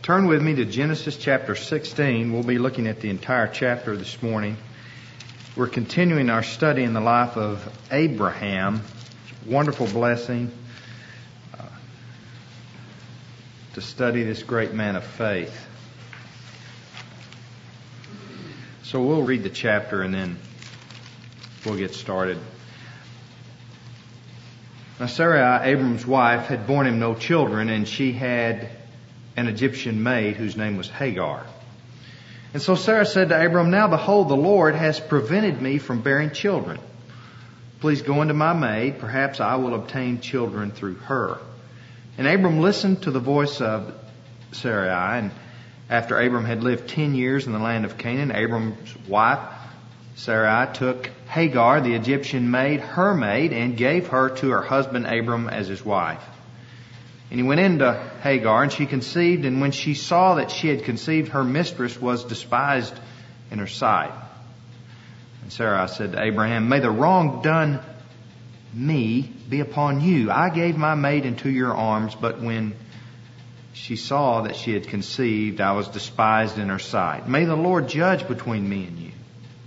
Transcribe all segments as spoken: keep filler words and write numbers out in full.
Turn with me to Genesis chapter sixteen. We'll be looking at the entire chapter this morning. We're continuing our study in the life of Abraham. Wonderful blessing uh, to study this great man of faith. So we'll read the chapter and then we'll get started. Now Sarai, Abram's wife, had borne him no children, and she had an Egyptian maid whose name was Hagar. And so Sarah said to Abram, "Now behold, the Lord has prevented me from bearing children. Please go into my maid. Perhaps I will obtain children through her." And Abram listened to the voice of Sarai. And after Abram had lived ten years in the land of Canaan, Abram's wife Sarai took Hagar, the Egyptian maid, her maid, and gave her to her husband Abram as his wife. And he went into Hagar, and she conceived, and when she saw that she had conceived, her mistress was despised in her sight. And Sarai said to Abraham, "May the wrong done me be upon you. I gave my maid into your arms, but when she saw that she had conceived, I was despised in her sight. May the Lord judge between me and you."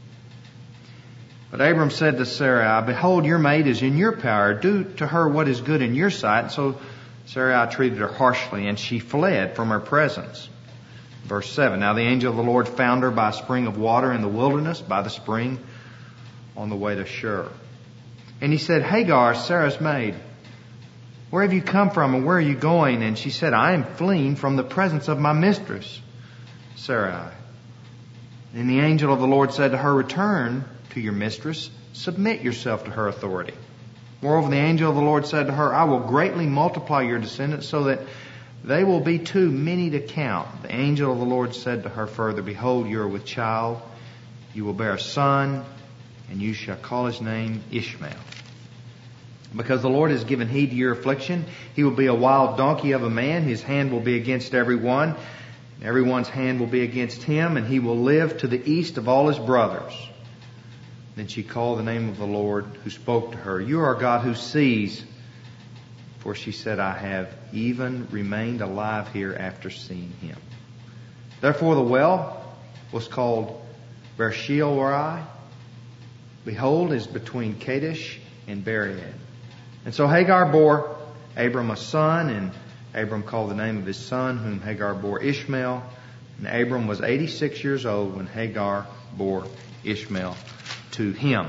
But Abram said to Sarai, "Behold, your maid is in your power. Do to her what is good in your sight." So Sarai treated her harshly, and she fled from her presence. Verse seven, "Now the angel of the Lord found her by a spring of water in the wilderness, by the spring on the way to Shur. And he said, 'Hagar, Sarah's maid, where have you come from and where are you going?' And she said, 'I am fleeing from the presence of my mistress, Sarai.' Then the angel of the Lord said to her, 'Return to your mistress, submit yourself to her authority.' Moreover, the angel of the Lord said to her, 'I will greatly multiply your descendants so that they will be too many to count.' The angel of the Lord said to her further, 'Behold, you are with child. You will bear a son, and you shall call his name Ishmael. Because the Lord has given heed to your affliction, he will be a wild donkey of a man. His hand will be against every one. Everyone's hand will be against him, and he will live to the east of all his brothers.' Then she called the name of the Lord who spoke to her, 'You are God who sees.' For she said, 'I have even remained alive here after seeing him.' Therefore the well was called Beer-sheba. Behold, is between Kadesh and Bered. And so Hagar bore Abram a son, and Abram called the name of his son, whom Hagar bore, Ishmael. And Abram was eighty-six years old when Hagar bore Ishmael to him."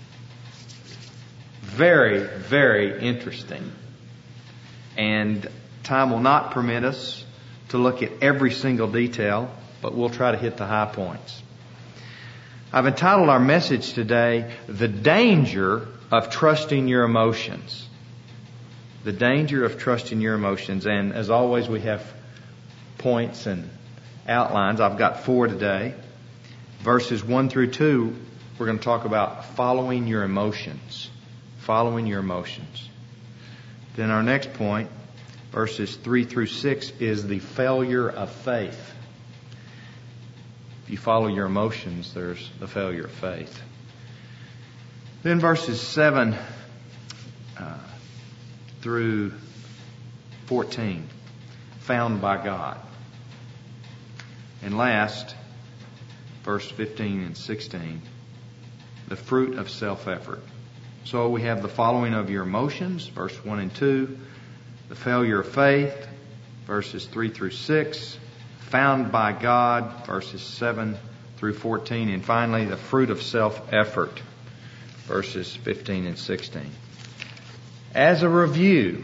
Very, very interesting. And time will not permit us to look at every single detail, but we'll try to hit the high points. I've entitled our message today, "The Danger of Trusting Your Emotions." The danger of trusting your emotions. And as always, we have points and outlines. I've got four today. Verses one through two, we're going to talk about following your emotions. Following your emotions. Then our next point, verses three through six, is the failure of faith. If you follow your emotions, there's the failure of faith. Then verses seven uh, through fourteen, found by God. And last, verse fifteen and sixteen, the fruit of self-effort. So we have the following of your emotions, verse one and two, the failure of faith, verses three through six, found by God, verses seven through fourteen, and finally the fruit of self-effort, verses fifteen and sixteen. As a review,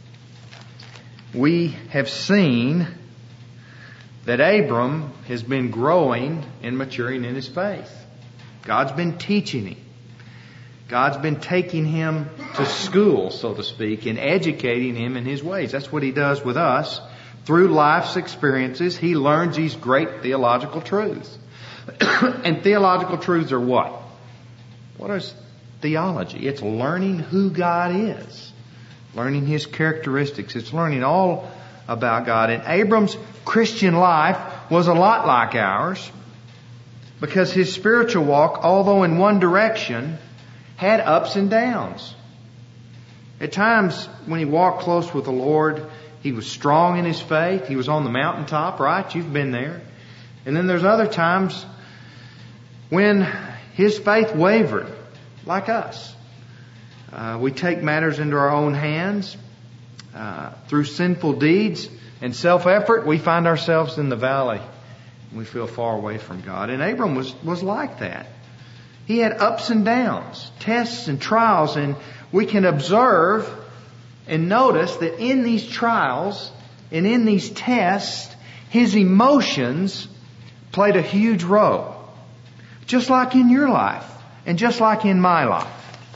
we have seen that Abram has been growing and maturing in his faith. God's been teaching him. God's been taking him to school, so to speak, and educating him in his ways. That's what he does with us. Through life's experiences, he learns these great theological truths. And theological truths are what? What is theology? It's learning who God is. Learning his characteristics. It's learning all about God. And Abram's Christian life was a lot like ours, because his spiritual walk, although in one direction, had ups and downs. At times, when he walked close with the Lord, he was strong in his faith. He was on the mountaintop, right? You've been there. And then there's other times when his faith wavered, like us. Uh, we take matters into our own hands. Uh, through sinful deeds and self-effort, we find ourselves in the valley. We feel far away from God. And Abram was, was like that. He had ups and downs, tests and trials, and we can observe and notice that in these trials and in these tests, his emotions played a huge role. Just like in your life and just like in my life.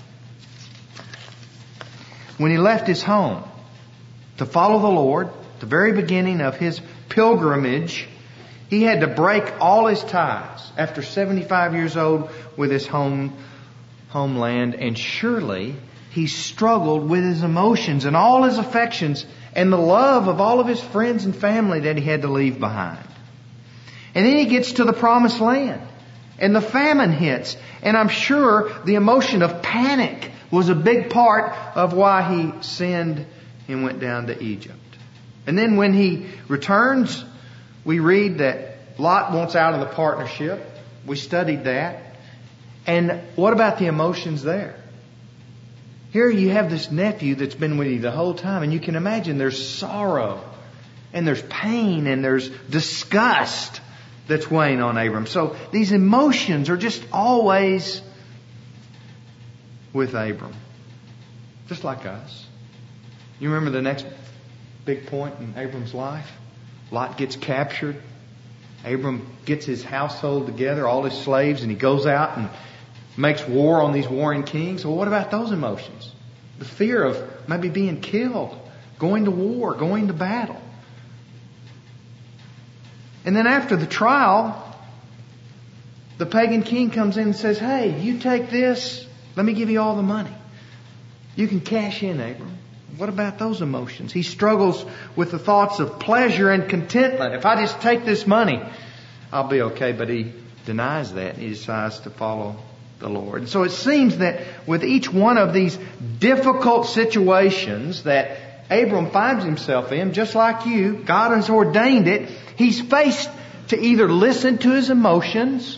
When he left his home to follow the Lord, the very beginning of his pilgrimage, he had to break all his ties after seventy-five years old with his home, homeland. And surely he struggled with his emotions and all his affections and the love of all of his friends and family that he had to leave behind. And then he gets to the promised land and the famine hits. And I'm sure the emotion of panic was a big part of why he sinned and went down to Egypt. And then when he returns, we read that Lot wants out of the partnership. We studied that. And what about the emotions there? Here you have this nephew that's been with you the whole time, and you can imagine there's sorrow and there's pain and there's disgust that's weighing on Abram. So these emotions are just always with Abram, just like us. You remember the next big point in Abram's life? Lot gets captured. Abram gets his household together, all his slaves, and he goes out and makes war on these warring kings. Well, what about those emotions? The fear of maybe being killed, going to war, going to battle. And then after the trial, the pagan king comes in and says, hey, you take this, let me give you all the money. You can cash in, Abram. What about those emotions? He struggles with the thoughts of pleasure and contentment. If I just take this money, I'll be okay. But he denies that. He decides to follow the Lord. And so it seems that with each one of these difficult situations that Abram finds himself in, just like you, God has ordained it. He's faced to either listen to his emotions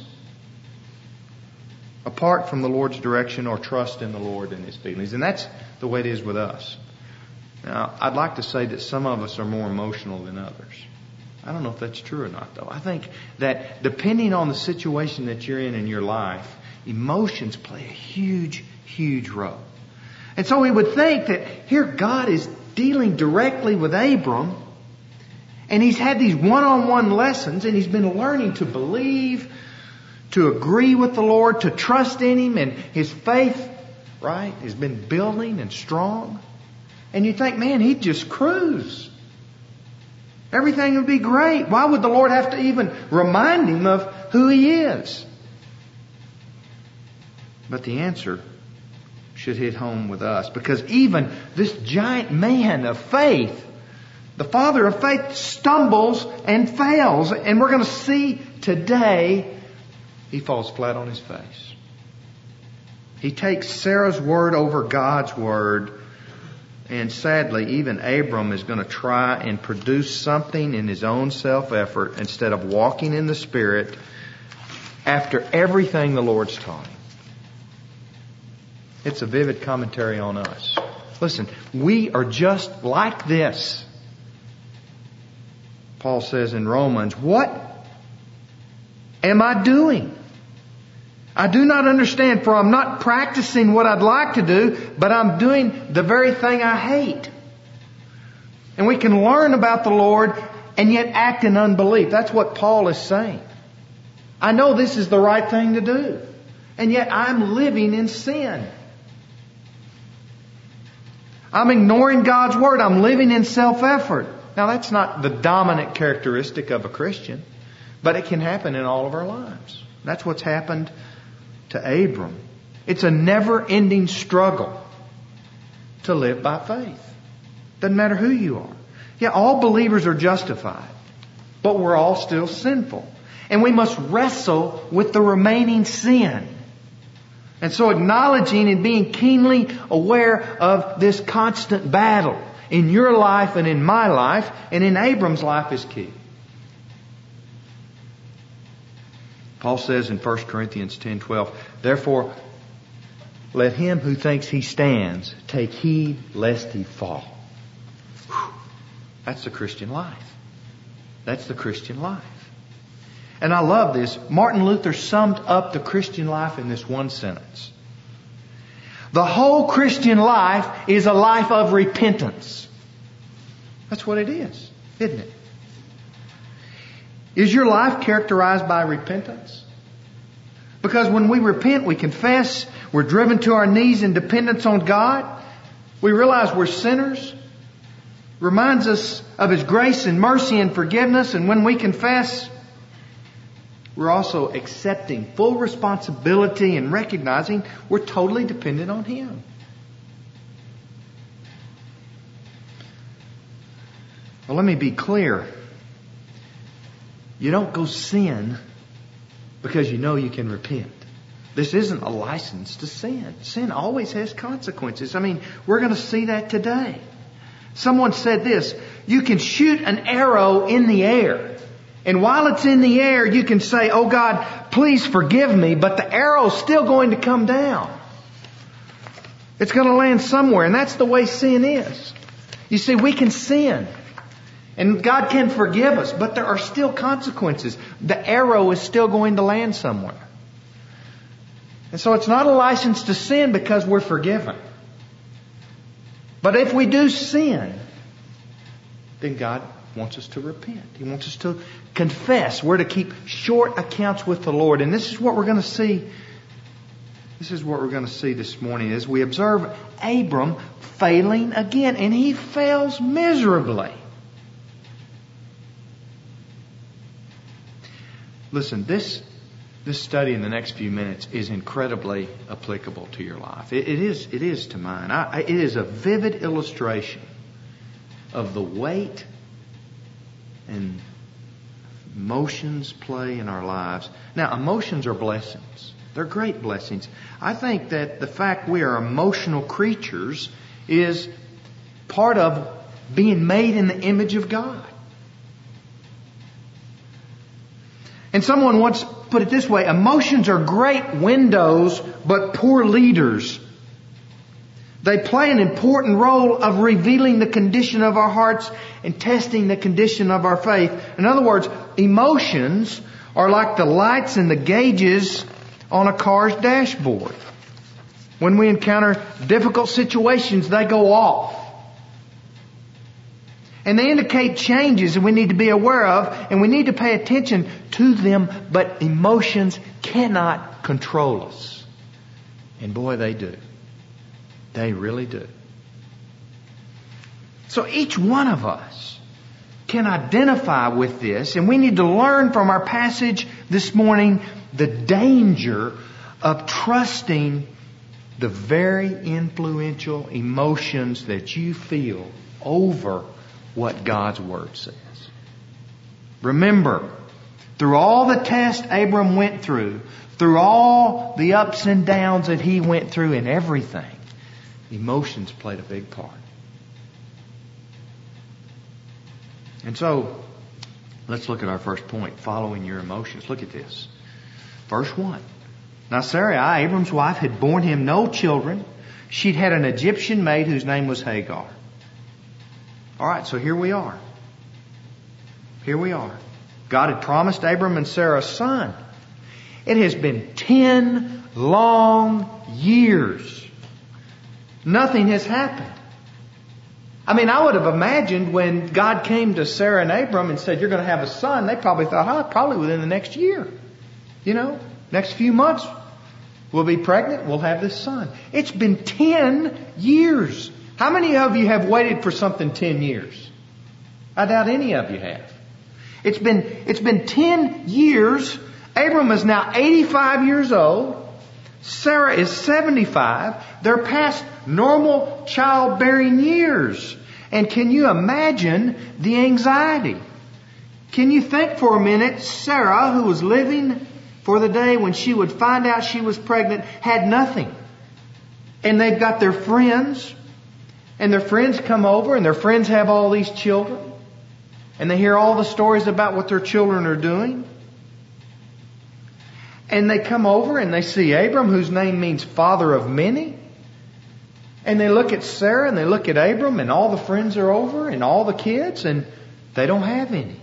apart from the Lord's direction or trust in the Lord and his feelings. And that's the way it is with us. Now, I'd like to say that some of us are more emotional than others. I don't know if that's true or not, though. I think that depending on the situation that you're in in your life, emotions play a huge, huge role. And so we would think that here God is dealing directly with Abram, and he's had these one-on-one lessons, and he's been learning to believe, to agree with the Lord, to trust in Him, and his faith, right, has been building and strong. And you think, man, he'd just cruise. Everything would be great. Why would the Lord have to even remind him of who He is? But the answer should hit home with us, because even this giant man of faith, the father of faith, stumbles and fails. And we're going to see today he falls flat on his face. He takes Sarah's word over God's word. And sadly, even Abram is going to try and produce something in his own self-effort instead of walking in the Spirit after everything the Lord's taught him. It's a vivid commentary on us. Listen, we are just like this. Paul says in Romans, what am I doing? I do not understand, for I'm not practicing what I'd like to do, but I'm doing the very thing I hate. And we can learn about the Lord and yet act in unbelief. That's what Paul is saying. I know this is the right thing to do, and yet I'm living in sin. I'm ignoring God's Word. I'm living in self-effort. Now, that's not the dominant characteristic of a Christian, but it can happen in all of our lives. That's what's happened to Abram. It's a never-ending struggle to live by faith. Doesn't matter who you are. Yeah, all believers are justified, but we're all still sinful. And we must wrestle with the remaining sin. And so acknowledging and being keenly aware of this constant battle in your life and in my life and in Abram's life is key. Paul says in First Corinthians ten twelve, therefore, let him who thinks he stands take heed lest he fall. Whew. That's the Christian life. That's the Christian life. And I love this. Martin Luther summed up the Christian life in this one sentence. The whole Christian life is a life of repentance. That's what it is, isn't it? Is your life characterized by repentance? Because when we repent, we confess, we're driven to our knees in dependence on God. We realize we're sinners. Reminds us of His grace and mercy and forgiveness. And when we confess, we're also accepting full responsibility and recognizing we're totally dependent on Him. Well, let me be clear. You don't go sin because you know you can repent. This isn't a license to sin. Sin always has consequences. I mean, we're going to see that today. Someone said this, you can shoot an arrow in the air. And while it's in the air, you can say, oh God, please forgive me, but the arrow's still going to come down. It's going to land somewhere, and that's the way sin is. You see, we can sin. And God can forgive us, but there are still consequences. The arrow is still going to land somewhere. And so it's not a license to sin because we're forgiven. But if we do sin, then God wants us to repent. He wants us to confess. We're to keep short accounts with the Lord. And this is what we're going to see. This is what we're going to see this morning as we observe Abram failing again. And he fails miserably. Listen, this this study in the next few minutes is incredibly applicable to your life. It, it is it is to mine. I, I, it is a vivid illustration of the weight and emotions play in our lives. Now, emotions are blessings. They're great blessings. I think that the fact we are emotional creatures is part of being made in the image of God. And someone once put it this way, emotions are great windows, but poor leaders. They play an important role of revealing the condition of our hearts and testing the condition of our faith. In other words, emotions are like the lights and the gauges on a car's dashboard. When we encounter difficult situations, they go off. And they indicate changes that we need to be aware of, and we need to pay attention to them, but emotions cannot control us. And boy, they do. They really do. So each one of us can identify with this, and we need to learn from our passage this morning the danger of trusting the very influential emotions that you feel over what God's Word says. Remember, through all the tests Abram went through, through all the ups and downs that he went through in everything, emotions played a big part. And so, let's look at our first point, following your emotions. Look at this. Verse one. Now Sarai, Abram's wife, had borne him no children. She'd had an Egyptian maid whose name was Hagar. All right, so here we are. Here we are. God had promised Abram and Sarah a son. It has been ten long years. Nothing has happened. I mean, I would have imagined when God came to Sarah and Abram and said, you're going to have a son, they probably thought, oh, probably within the next year. You know, next few months we'll be pregnant, we'll have this son. It's been ten years. How many of you have waited for something ten years? I doubt any of you have. It's been, it's been ten years. Abram is now eighty-five years old. Sarah is seventy-five. They're past normal childbearing years. And can you imagine the anxiety? Can you think for a minute, Sarah, who was living for the day when she would find out she was pregnant, had nothing. And they've got their friends And their friends come over, and their friends have all these children. And they hear all the stories about what their children are doing. And they come over and they see Abram, whose name means father of many. And they look at Sarah and they look at Abram, and all the friends are over and all the kids, and they don't have any.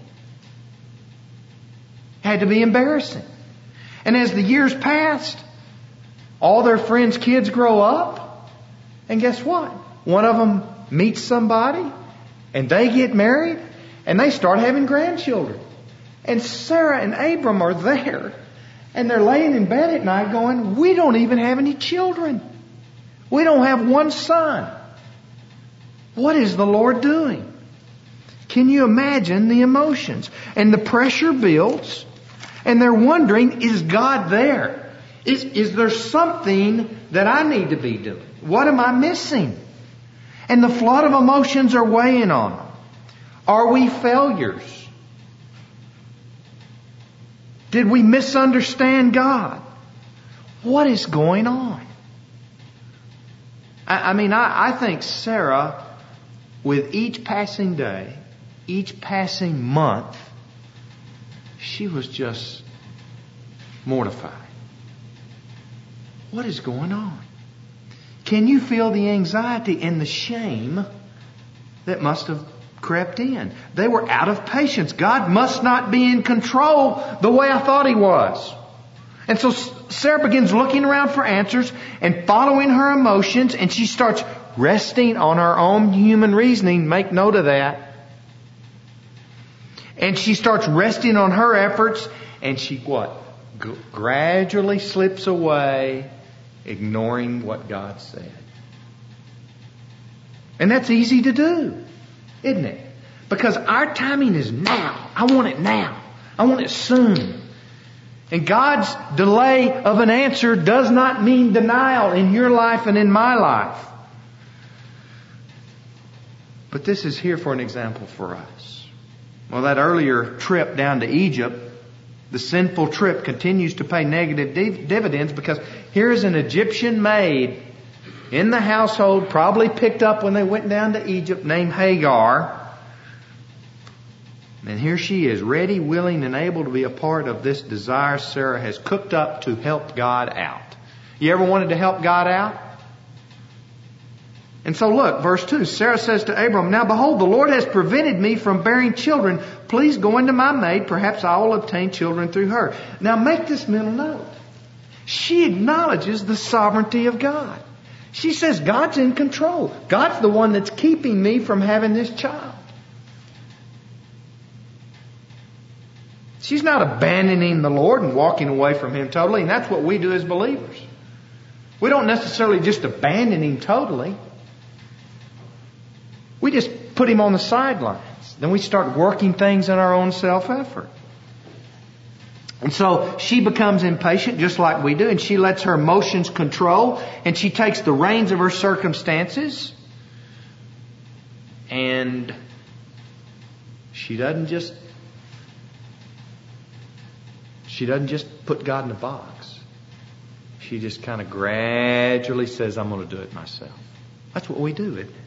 Had to be embarrassing. And as the years passed, all their friends' kids grow up. And guess what? One of them meets somebody and they get married and they start having grandchildren. And Sarah and Abram are there and they're laying in bed at night going, we don't even have any children. We don't have one son. What is the Lord doing? Can you imagine the emotions? And the pressure builds and they're wondering, is God there? Is, is there something that I need to be doing? What am I missing? And the flood of emotions are weighing on them. Are we failures? Did we misunderstand God? What is going on? I, I mean, I, I think Sarah, with each passing day, each passing month, she was just mortified. What is going on? Can you feel the anxiety and the shame that must have crept in? They were out of patience. God must not be in control the way I thought He was. And so Sarah begins looking around for answers and following her emotions, and she starts resting on her own human reasoning. Make note of that. And she starts resting on her efforts, and she what? G- gradually slips away, ignoring what God said. And that's easy to do, isn't it? Because our timing is now. I want it now. I want it soon. And God's delay of an answer does not mean denial in your life and in my life. But this is here for an example for us. Well, that earlier trip down to Egypt, the sinful trip continues to pay negative div- dividends because here's an Egyptian maid in the household, probably picked up when they went down to Egypt, named Hagar. And here she is, ready, willing, and able to be a part of this desire Sarah has cooked up to help God out. You ever wanted to help God out? And so look, verse two, Sarah says to Abram, now behold, the Lord has prevented me from bearing children. Please go into my maid. Perhaps I will obtain children through her. Now make this mental note. She acknowledges the sovereignty of God. She says, God's in control. God's the one that's keeping me from having this child. She's not abandoning the Lord and walking away from Him totally. And that's what we do as believers. We don't necessarily just abandon Him totally. We just put Him on the sidelines. Then we start working things in our own self-effort. And so she becomes impatient just like we do, and she lets her emotions control, and she takes the reins of her circumstances, and she doesn't just she doesn't just put God in a box. She just kind of gradually says, I'm going to do it myself. That's what we do, isn't it?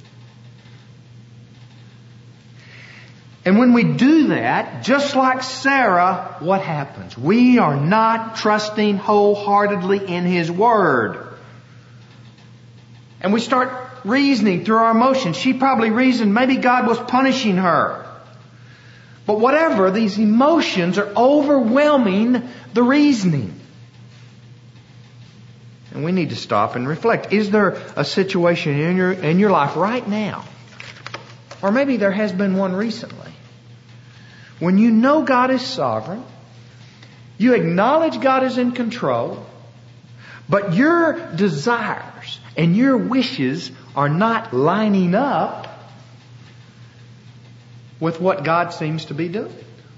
And when we do that, just like Sarah, what happens? We are not trusting wholeheartedly in His Word. And we start reasoning through our emotions. She probably reasoned maybe God was punishing her. But whatever, these emotions are overwhelming the reasoning. And we need to stop and reflect. Is there a situation in your, in your life right now, or maybe there has been one recently, when you know God is sovereign, you acknowledge God is in control, but your desires and your wishes are not lining up with what God seems to be doing?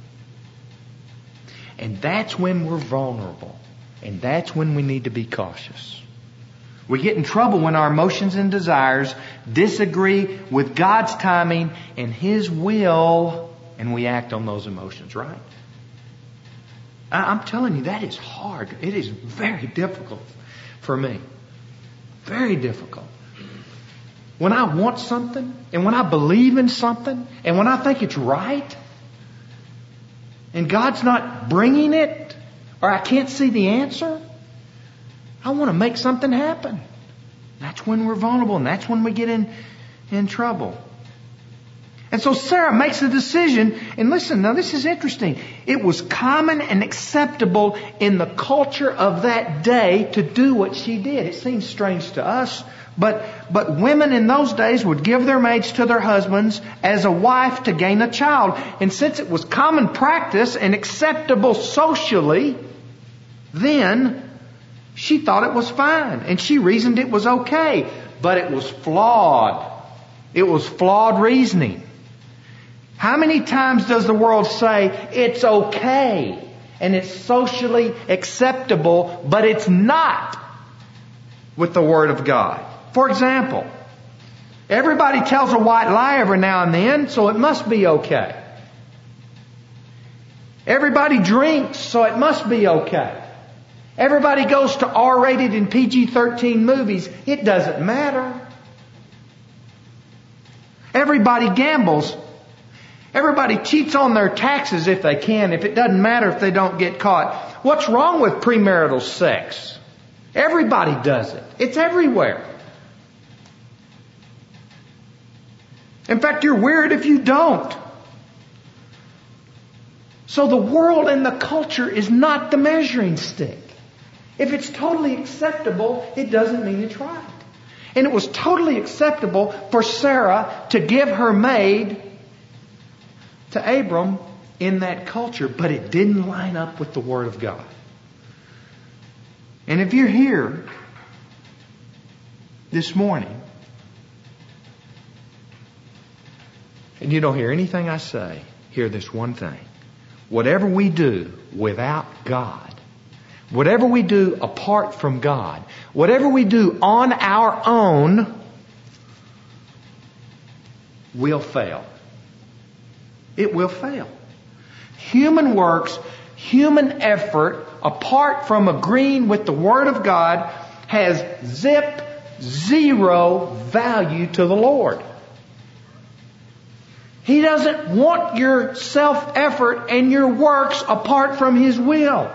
And that's when we're vulnerable. And that's when we need to be cautious. We get in trouble when our emotions and desires disagree with God's timing and His will, and we act on those emotions, right? I'm telling you, that is hard. It is very difficult for me. Very difficult. when I want something, and when I believe in something, and when I think it's right, and God's not bringing it, or I can't see the answer, I want to make something happen. That's when we're vulnerable, and that's when we get in, in trouble. And so Sarah makes a decision, and listen, now this is interesting. It was common and acceptable in the culture of that day to do what she did. It seems strange to us, but, but women in those days would give their maids to their husbands as a wife to gain a child. And since it was common practice and acceptable socially, then she thought it was fine, and she reasoned it was okay. But it was flawed. It was flawed reasoning. How many times does the world say it's okay and it's socially acceptable, but it's not with the Word of God? For example, everybody tells a white lie every now and then, so it must be okay. Everybody drinks, so it must be okay. Everybody goes to R rated and P G thirteen movies. It doesn't matter. Everybody gambles. Everybody cheats on their taxes if they can, if it doesn't matter if they don't get caught. What's wrong with premarital sex? Everybody does it. It's everywhere. In fact, you're weird if you don't. So the world and the culture is not the measuring stick. If it's totally acceptable, it doesn't mean it's right. And it was totally acceptable for Sarah to give her maid to Abram in that culture, but it didn't line up with the Word of God. And if you're here this morning and you don't hear anything I say, hear this one thing. Whatever we do without God, whatever we do apart from God, whatever we do on our own, will fail. It will fail. Human works, human effort, apart from agreeing with the Word of God, has zip zero value to the Lord. He doesn't want your self-effort and your works apart from His will.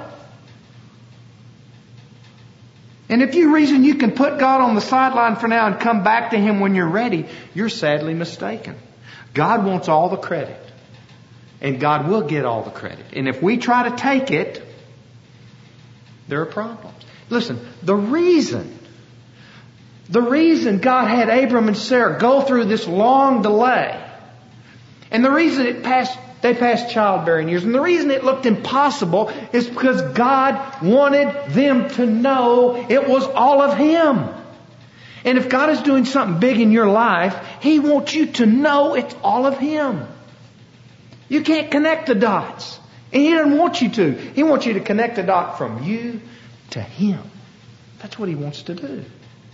And if you reason you can put God on the sideline for now and come back to Him when you're ready, you're sadly mistaken. God wants all the credit. And God will get all the credit. And if we try to take it, there are problems. Listen, the reason, the reason God had Abram and Sarah go through this long delay, and the reason it passed, they passed childbearing years, and the reason it looked impossible is because God wanted them to know it was all of Him. And if God is doing something big in your life, He wants you to know it's all of Him. You can't connect the dots. And He doesn't want you to. He wants you to connect the dot from you to Him. That's what He wants to do.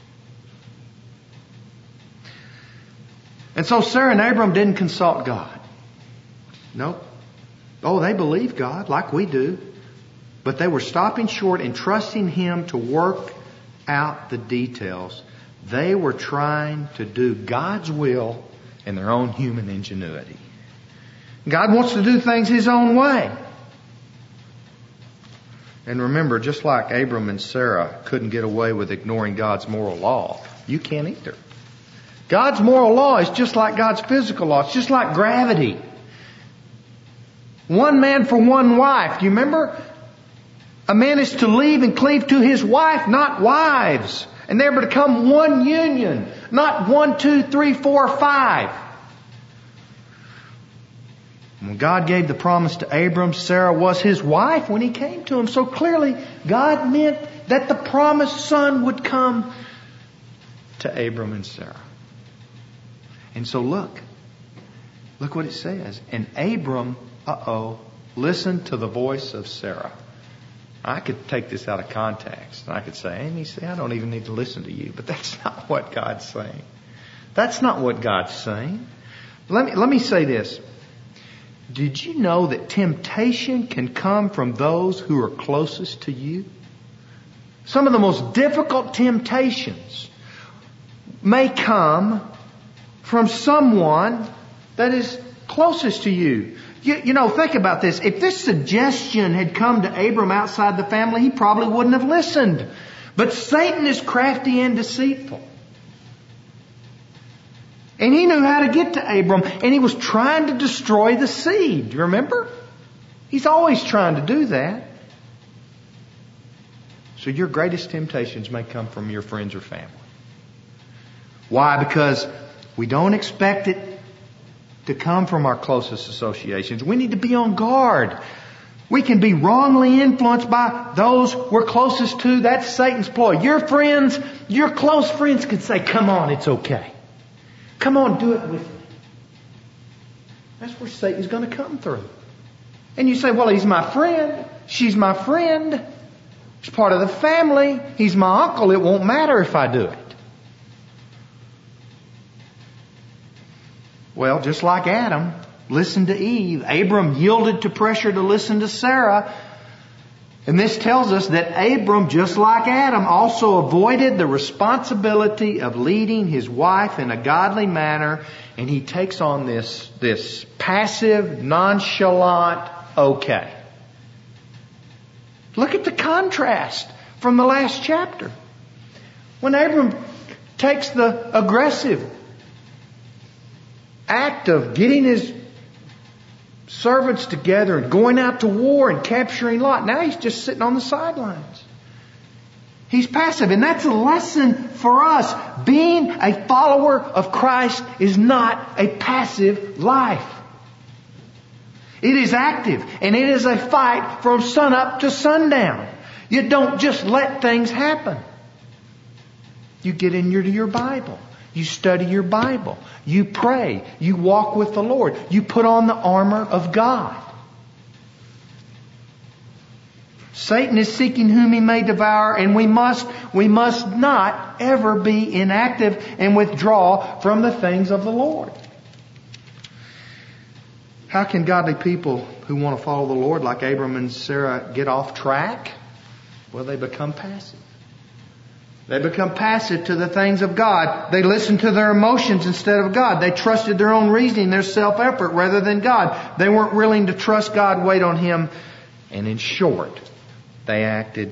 And so Sarah and Abram didn't consult God. Nope. Oh, they believed God like we do. But they were stopping short and trusting Him to work out the details. They were trying to do God's will in their own human ingenuity. God wants to do things His own way. And remember, just like Abram and Sarah couldn't get away with ignoring God's moral law, you can't either. God's moral law is just like God's physical law. It's just like gravity. One man for one wife. Do you remember? A man is to leave and cleave to his wife, not wives. And they're to become one union, not one, two, three, four, five. When God gave the promise to Abram, Sarah was his wife when He came to him. So clearly, God meant that the promised son would come to Abram and Sarah. And so look, look what it says. And Abram, uh-oh, listened to the voice of Sarah. I could take this out of context. I could say, Amy, see, I don't even need to listen to you. But that's not what God's saying. That's not what God's saying. Let me, let me say this. Did you know that temptation can come from those who are closest to you? Some of the most difficult temptations may come from someone that is closest to you. You, you know, think about this. If this suggestion had come to Abram outside the family, he probably wouldn't have listened. But Satan is crafty and deceitful. And he knew how to get to Abram, and he was trying to destroy the seed. Do you remember? He's always trying to do that. So your greatest temptations may come from your friends or family. Why? Because we don't expect it to come from our closest associations. We need to be on guard. We can be wrongly influenced by those we're closest to. That's Satan's ploy. Your friends, your close friends could say, come on, it's okay. Come on, do it with me. That's where Satan's going to come through. And you say, well, he's my friend. She's my friend. He's part of the family. He's my uncle. It won't matter if I do it. Well, just like Adam listened to Eve, Abram yielded to pressure to listen to Sarah. And this tells us that Abram, just like Adam, also avoided the responsibility of leading his wife in a godly manner. And he takes on this, this passive, nonchalant, okay. Look at the contrast from the last chapter. When Abram takes the aggressive act of getting his servants together and going out to war and capturing Lot, now he's just sitting on the sidelines. He's passive, and that's a lesson for us. Being a follower of Christ is not a passive life. It is active, and it is a fight from sunup to sundown. You don't just let things happen. You get into your Bible. You study your Bible. You pray. You walk with the Lord. You put on the armor of God. Satan is seeking whom he may devour, and we must, we must not ever be inactive and withdraw from the things of the Lord. How can godly people who want to follow the Lord, like Abram and Sarah, get off track? Well, they become passive. They become passive to the things of God. They listen to their emotions instead of God. They trusted their own reasoning, their self-effort, rather than God. They weren't willing to trust God, wait on Him. And in short, they acted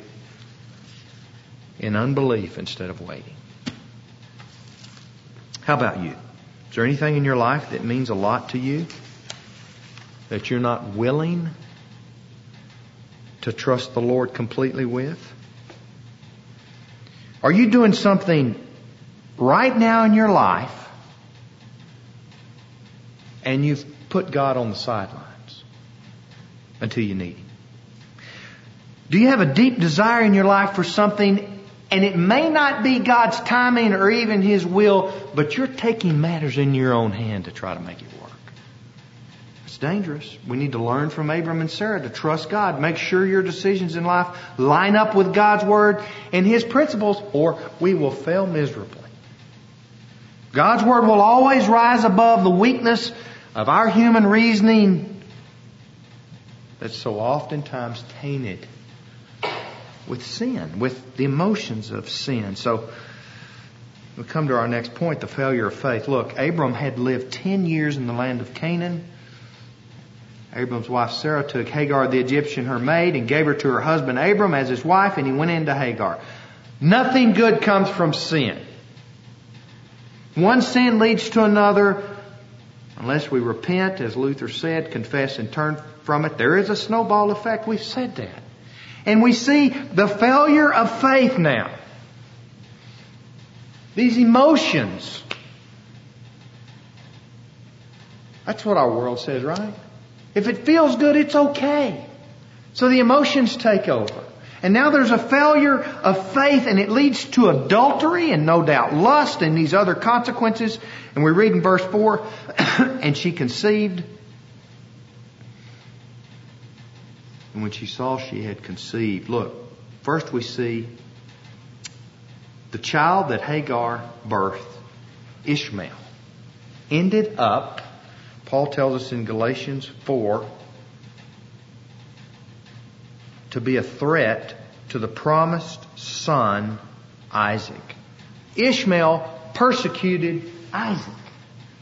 in unbelief instead of waiting. How about you? Is there anything in your life that means a lot to you that you're not willing to trust the Lord completely with? Are you doing something right now in your life and you've put God on the sidelines until you need Him? Do you have a deep desire in your life for something, and it may not be God's timing or even His will, but you're taking matters in your own hand to try to make it work? It's dangerous. We need to learn from Abram and Sarah to trust God. Make sure your decisions in life line up with God's Word and His principles, or we will fail miserably. God's Word will always rise above the weakness of our human reasoning that's so oftentimes tainted with sin, with the emotions of sin. So we come to our next point, the failure of faith. Look, Abram had lived ten years in the land of Canaan. Abram's wife Sarah took Hagar the Egyptian, her maid, and gave her to her husband Abram as his wife, and he went into Hagar. Nothing good comes from sin. One sin leads to another. Unless we repent, as Luther said, confess and turn from it, there is a snowball effect. We've said that. And we see the failure of faith now. These emotions. That's what our world says, right? If it feels good, it's okay. So the emotions take over. And now there's a failure of faith, and it leads to adultery and no doubt lust and these other consequences. And we read in verse four, and she conceived. And when she saw she had conceived, look, first we see the child that Hagar birthed, Ishmael, ended up, Paul tells us in Galatians four, to be a threat to the promised son, Isaac. Ishmael persecuted Isaac.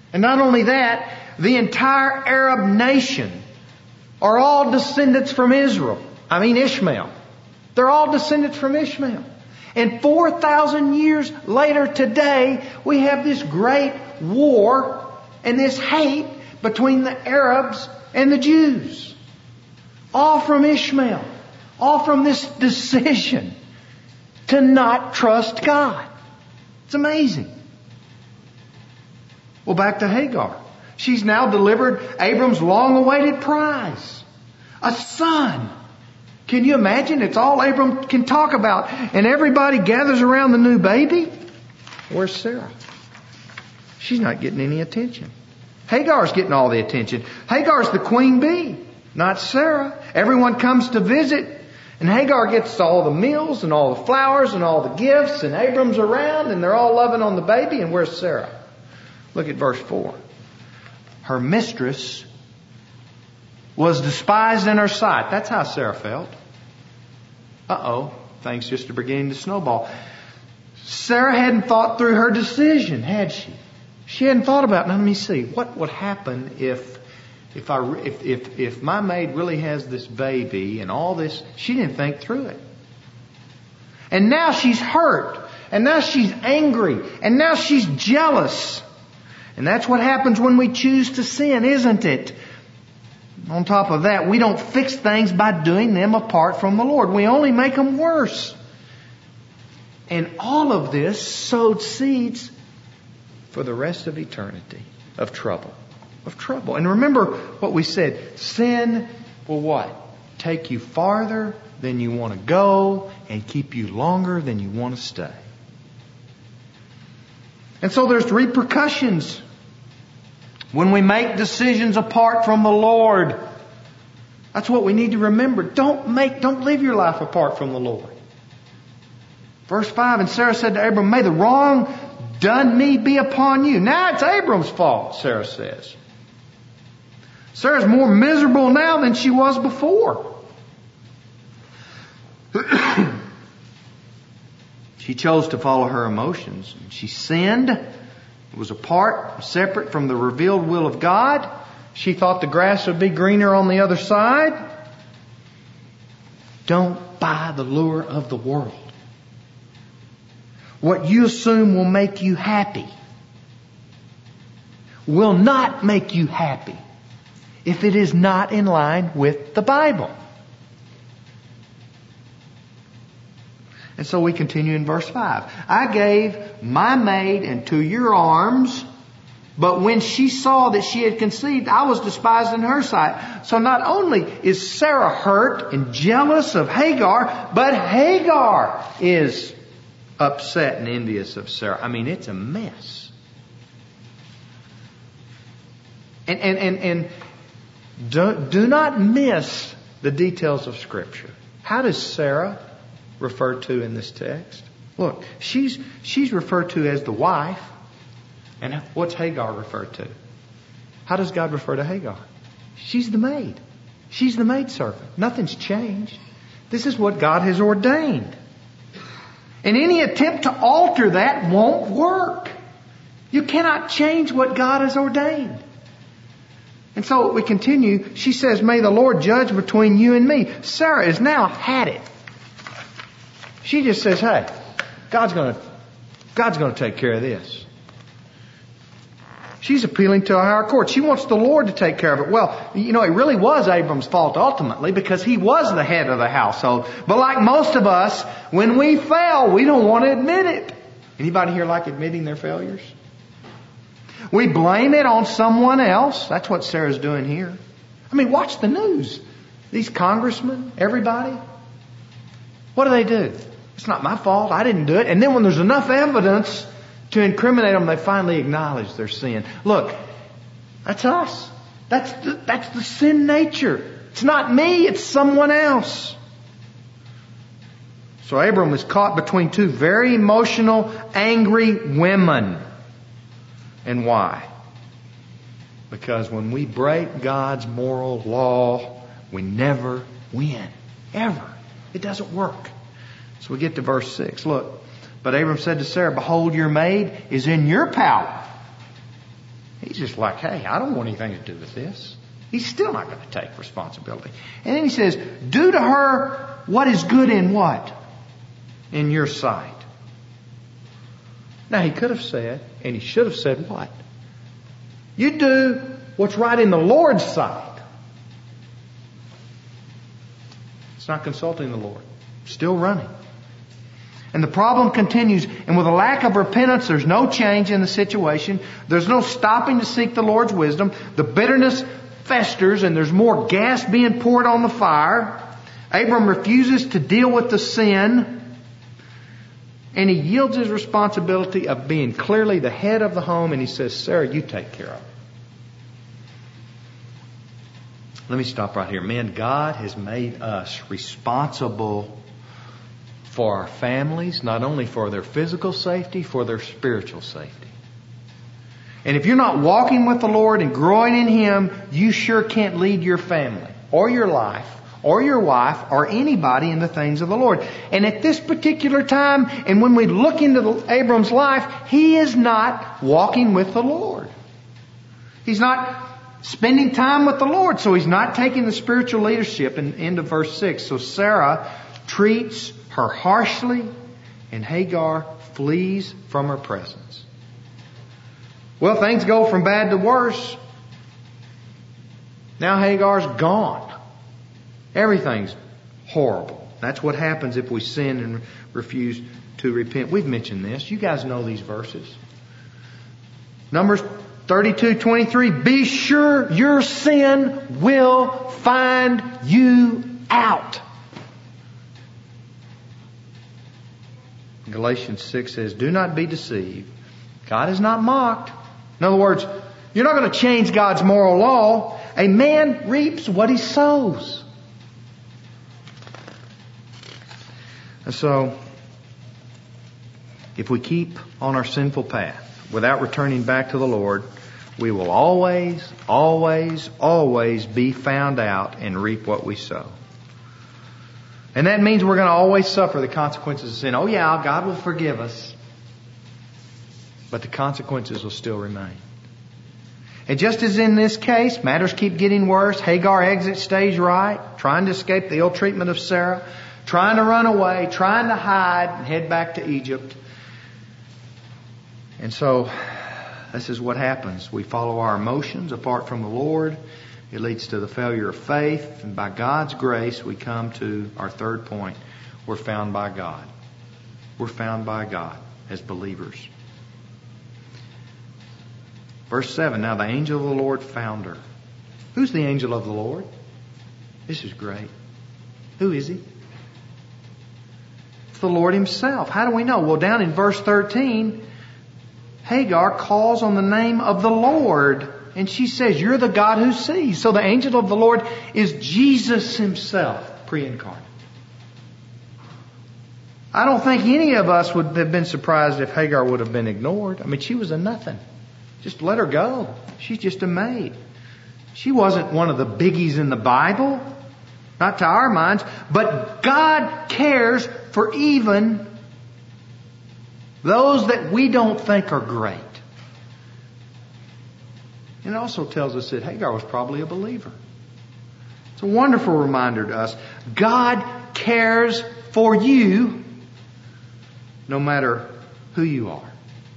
And not only that, the entire Arab nation are all descendants from Israel. I mean Ishmael. They're all descendants from Ishmael. And four thousand years later today, we have this great war and this hate between the Arabs and the Jews. All from Ishmael. All from this decision to not trust God. It's amazing. Well, back to Hagar. She's now delivered Abram's long-awaited prize. A son. Can you imagine? It's all Abram can talk about. And everybody gathers around the new baby. Where's Sarah? She's not getting any attention. Hagar's getting all the attention. Hagar's the queen bee, not Sarah. Everyone comes to visit. And Hagar gets all the meals and all the flowers and all the gifts. And Abram's around and they're all loving on the baby. And where's Sarah? Look at verse four. Her mistress was despised in her sight. That's how Sarah felt. Uh-oh. Things just are beginning to snowball. Sarah hadn't thought through her decision, had she? She hadn't thought about, now let me see, what would happen if if I if if if my maid really has this baby and all this? She didn't think through it. And now she's hurt. And now she's angry. And now she's jealous. And that's what happens when we choose to sin, isn't it? On top of that, we don't fix things by doing them apart from the Lord. We only make them worse. And all of this sowed seeds for the rest of eternity of trouble. Of trouble. And remember what we said. Sin will what? Take you farther than you want to go and keep you longer than you want to stay. And so there's repercussions when we make decisions apart from the Lord. That's what we need to remember. Don't make, don't live your life apart from the Lord. Verse five, and Sarah said to Abram, may the wrong done me be upon you. Now it's Abram's fault, Sarah says. Sarah's more miserable now than she was before. She chose to follow her emotions. She sinned. It was apart, separate from the revealed will of God. She thought the grass would be greener on the other side. Don't buy the lure of the world. What you assume will make you happy will not make you happy if it is not in line with the Bible. And so we continue in verse five. I gave my maid into your arms, but when she saw that she had conceived, I was despised in her sight. So not only is Sarah hurt and jealous of Hagar, but Hagar is upset and envious of Sarah. I mean, it's a mess. And, and, and, and do, do not miss the details of Scripture. How does Sarah referred to in this text? Look, she's she's referred to as the wife. And what's Hagar referred to? How does God refer to Hagar? She's the maid. She's the maidservant. Nothing's changed. This is what God has ordained. And any attempt to alter that won't work. You cannot change what God has ordained. And so we continue. She says, may the Lord judge between you and me. Sarah has now had it. She just says, hey, God's going to, God's going to take care of this. She's appealing to a higher court. She wants the Lord to take care of it. Well, you know, it really was Abram's fault ultimately because he was the head of the household. But like most of us, when we fail, we don't want to admit it. Anybody here like admitting their failures? We blame it on someone else. That's what Sarah's doing here. I mean, watch the news. These congressmen, everybody. What do they do? It's not my fault. I didn't do it. And then when there's enough evidence to incriminate them, they finally acknowledge their sin. Look, that's us. That's the, that's the sin nature. It's not me. It's someone else. So Abram was caught between two very emotional, angry women. And why? Because when we break God's moral law, we never win. Ever. It doesn't work. So we get to verse six. Look. But Abram said to Sarah, behold, your maid is in your power. He's just like, hey, I don't want anything to do with this. He's still not going to take responsibility. And then he says, do to her what is good in what? In your sight. Now he could have said, and he should have said what? You do what's right in the Lord's sight. It's not consulting the Lord. Still running. And the problem continues. And with a lack of repentance, there's no change in the situation. There's no stopping to seek the Lord's wisdom. The bitterness festers and there's more gas being poured on the fire. Abram refuses to deal with the sin. And he yields his responsibility of being clearly the head of the home. And he says, Sarah, you take care of it. Let me stop right here. Man, God has made us responsible for our families, not only for their physical safety, for their spiritual safety. And if you're not walking with the Lord and growing in Him, you sure can't lead your family or your life or your wife or anybody in the things of the Lord. And at this particular time, and when we look into the, Abram's life, he is not walking with the Lord. He's not spending time with the Lord, so he's not taking the spiritual leadership. In end of verse six. So Sarah treats her harshly, and Hagar flees from her presence. Well, things go from bad to worse. Now Hagar's gone. Everything's horrible. That's what happens if we sin and refuse to repent. We've mentioned this. You guys know these verses. Numbers thirty-two twenty-three. Be sure your sin will find you out. Galatians six says, do not be deceived. God is not mocked. In other words, you're not going to change God's moral law. A man reaps what he sows. And so, if we keep on our sinful path without returning back to the Lord, we will always, always, always be found out and reap what we sow. And that means we're going to always suffer the consequences of sin. Oh yeah, God will forgive us. But the consequences will still remain. And just as in this case, matters keep getting worse. Hagar exits stage right, trying to escape the ill treatment of Sarah, trying to run away, trying to hide and head back to Egypt. And so, this is what happens. We follow our emotions apart from the Lord. It leads to the failure of faith. And by God's grace, we come to our third point. We're found by God. We're found by God as believers. Verse seven, now the angel of the Lord found her. Who's the angel of the Lord? This is great. Who is he? It's the Lord Himself. How do we know? Well, down in verse thirteen, Hagar calls on the name of the Lord. And she says, you're the God who sees. So the angel of the Lord is Jesus Himself, pre-incarnate. I don't think any of us would have been surprised if Hagar would have been ignored. I mean, she was a nothing. Just let her go. She's just a maid. She wasn't one of the biggies in the Bible. Not to our minds. But God cares for even those that we don't think are great. And it also tells us that Hagar was probably a believer. It's a wonderful reminder to us. God cares for you no matter who you are.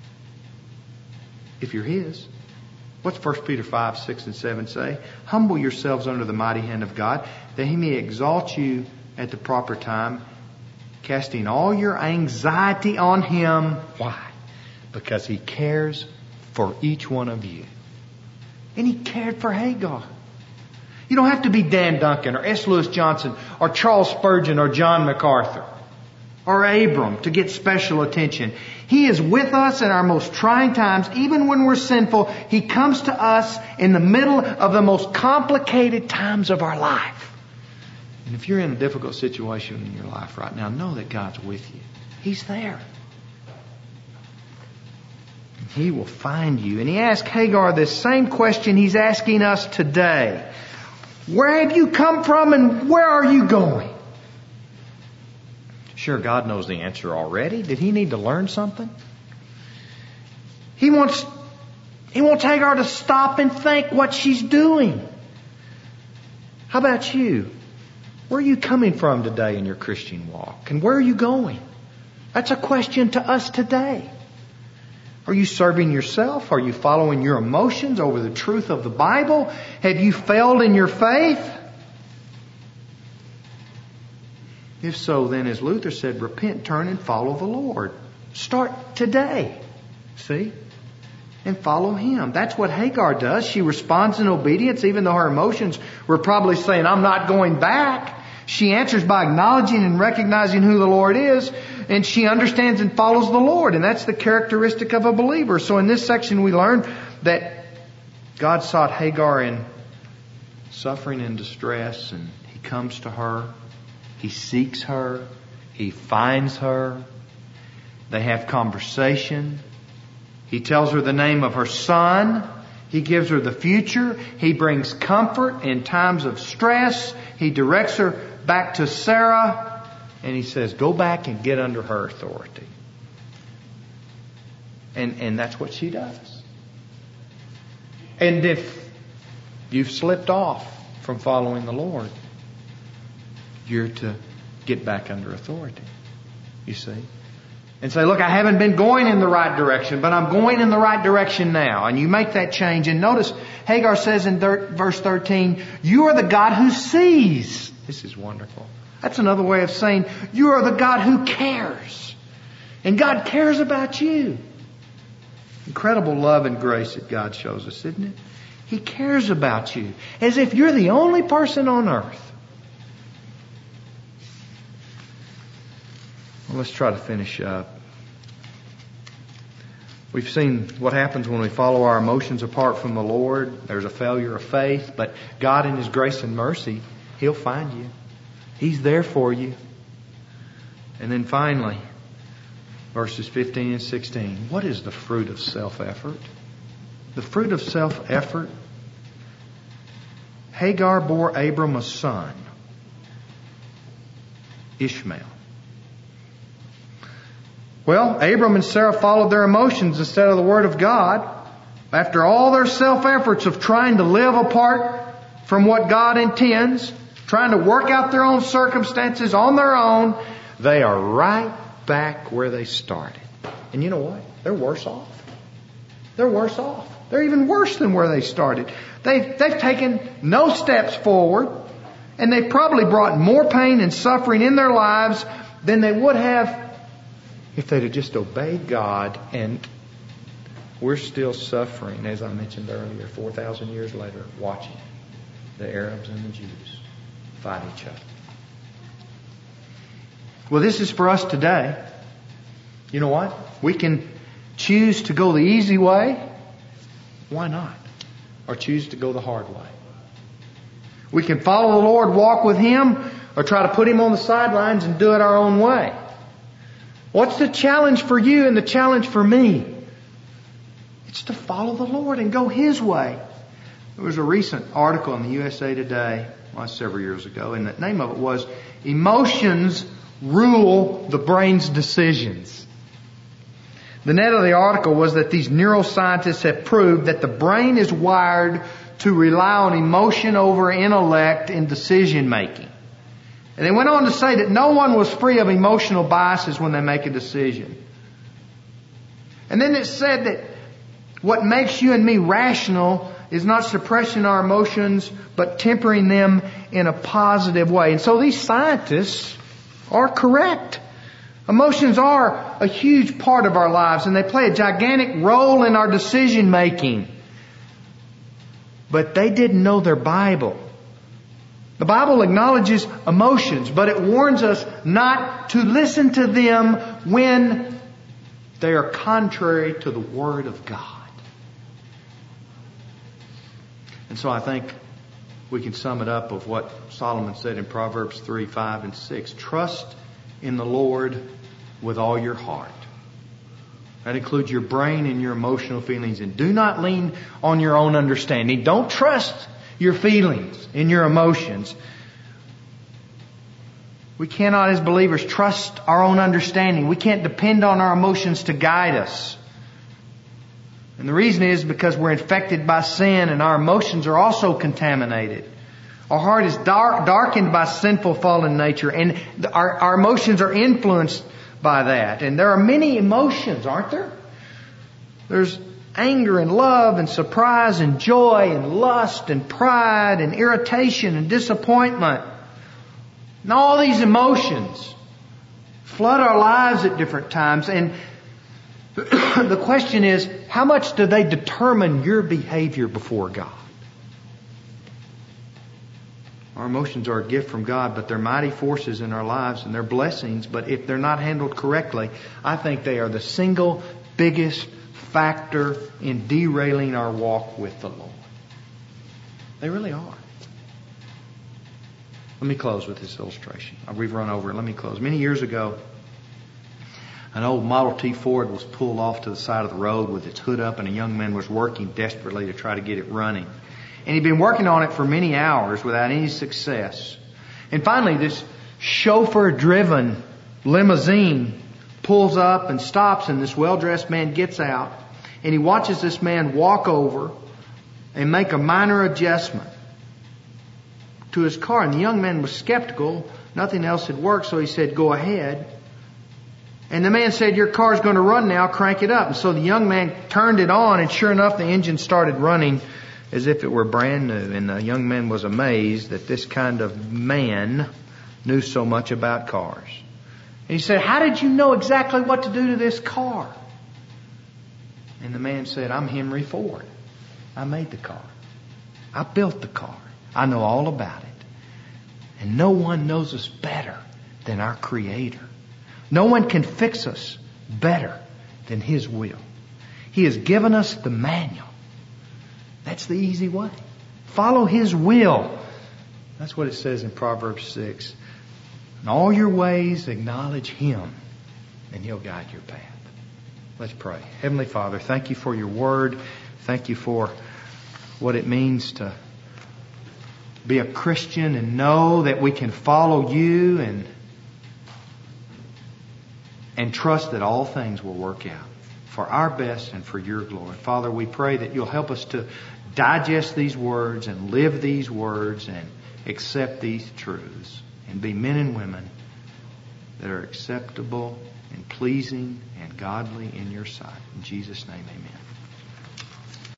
If you're His. What's First Peter five, six, and seven say? Humble yourselves under the mighty hand of God, that He may exalt you at the proper time, casting all your anxiety on Him. Why? Because He cares for each one of you. And He cared for Hagar. You don't have to be Dan Duncan or S. Lewis Johnson or Charles Spurgeon or John MacArthur or Abram to get special attention. He is with us in our most trying times. Even when we're sinful, He comes to us in the middle of the most complicated times of our life. And if you're in a difficult situation in your life right now, know that God's with you. He's there. He will find you. And He asked Hagar this same question He's asking us today. Where have you come from and where are you going? Sure, God knows the answer already. Did He need to learn something? He wants He wants Hagar to stop and think what she's doing. How about you? Where are you coming from today in your Christian walk? And where are you going? That's a question to us today. Are you serving yourself? Are you following your emotions over the truth of the Bible? Have you failed in your faith? If so, then as Luther said, repent, turn, and follow the Lord. Start today. See? And follow Him. That's what Hagar does. She responds in obedience, even though her emotions were probably saying, I'm not going back. She answers by acknowledging and recognizing who the Lord is, and she understands and follows the Lord. And that's the characteristic of a believer. So in this section we learn that God sought Hagar in suffering and distress, and He comes to her. He seeks her. He finds her. They have conversation. He tells her the name of her son. He gives her the future. He brings comfort in times of stress. He directs her back to Sarah. And he says, go back and get under her authority. And, and that's what she does. And if you've slipped off from following the Lord, you're to get back under authority. You see? And say, look, I haven't been going in the right direction, but I'm going in the right direction now. And you make that change. And notice, Hagar says in verse thirteen, you are the God who sees. This is wonderful. That's another way of saying, you are the God who cares. And God cares about you. Incredible love and grace that God shows us, isn't it? He cares about you. As if you're the only person on earth. Well, let's try to finish up. We've seen what happens when we follow our emotions apart from the Lord. There's a failure of faith, but God in His grace and mercy, He'll find you. He's there for you. And then finally, verses fifteen and sixteen. What is the fruit of self-effort? The fruit of self-effort. Hagar bore Abram a son, Ishmael. Well, Abram and Sarah followed their emotions instead of the Word of God. After all their self-efforts of trying to live apart from what God intends, trying to work out their own circumstances on their own, they are right back where they started. And you know what? They're worse off. They're worse off. They're even worse than where they started. They've, they've taken no steps forward, and they've probably brought more pain and suffering in their lives than they would have if they'd have just obeyed God. And we're still suffering, as I mentioned earlier, four thousand years later, watching the Arabs and the Jews fight each other. Well, this is for us today. You know what? We can choose to go the easy way. Why not? Or choose to go the hard way. We can follow the Lord, walk with Him, or try to put Him on the sidelines and do it our own way. What's the challenge for you and the challenge for me? It's to follow the Lord and go His way. There was a recent article in the U S A Today, well, several years ago, and the name of it was, Emotions Rule the Brain's Decisions. The net of the article was that these neuroscientists have proved that the brain is wired to rely on emotion over intellect in decision making. And they went on to say that no one was free of emotional biases when they make a decision. And then it said that what makes you and me rational is not suppressing our emotions, but tempering them in a positive way. And so these scientists are correct. Emotions are a huge part of our lives, and they play a gigantic role in our decision making. But they didn't know their Bible. The Bible acknowledges emotions, but it warns us not to listen to them when they are contrary to the Word of God. And so I think we can sum it up of what Solomon said in Proverbs three, five, and six. Trust in the Lord with all your heart. That includes your brain and your emotional feelings. And do not lean on your own understanding. Don't trust your feelings and your emotions. We cannot, as believers, trust our own understanding. We can't depend on our emotions to guide us. And the reason is because we're infected by sin and our emotions are also contaminated. Our heart is dark, darkened by sinful fallen nature, and our, our emotions are influenced by that. And there are many emotions, aren't there? There's anger and love and surprise and joy and lust and pride and irritation and disappointment. And all these emotions flood our lives at different times. And the question is, how much do they determine your behavior before God? Our emotions are a gift from God, but they're mighty forces in our lives and they're blessings. But if they're not handled correctly, I think they are the single biggest factor in derailing our walk with the Lord. They really are. Let me close with this illustration. We've run over it. Let me close. Many years ago, an old Model T Ford was pulled off to the side of the road with its hood up, and a young man was working desperately to try to get it running. And he'd been working on it for many hours without any success. And finally, this chauffeur-driven limousine pulls up and stops, and this well-dressed man gets out, and he watches this man walk over and make a minor adjustment to his car. And the young man was skeptical. Nothing else had worked, so he said, "Go ahead." And the man said, "Your car's going to run now, crank it up." And so the young man turned it on, and sure enough, the engine started running as if it were brand new. And the young man was amazed that this kind of man knew so much about cars. And he said, "How did you know exactly what to do to this car?" And the man said, "I'm Henry Ford. I made the car. I built the car. I know all about it. And no one knows us better than our Creator. No one can fix us better than His will. He has given us the manual. That's the easy way. Follow His will." That's what it says in Proverbs six. "In all your ways acknowledge Him, and He'll guide your path." Let's pray. Heavenly Father, thank You for Your Word. Thank You for what it means to be a Christian and know that we can follow You and and trust that all things will work out for our best and for Your glory. Father, we pray that You'll help us to digest these words and live these words and accept these truths and be men and women that are acceptable and pleasing and godly in Your sight. In Jesus' name, amen.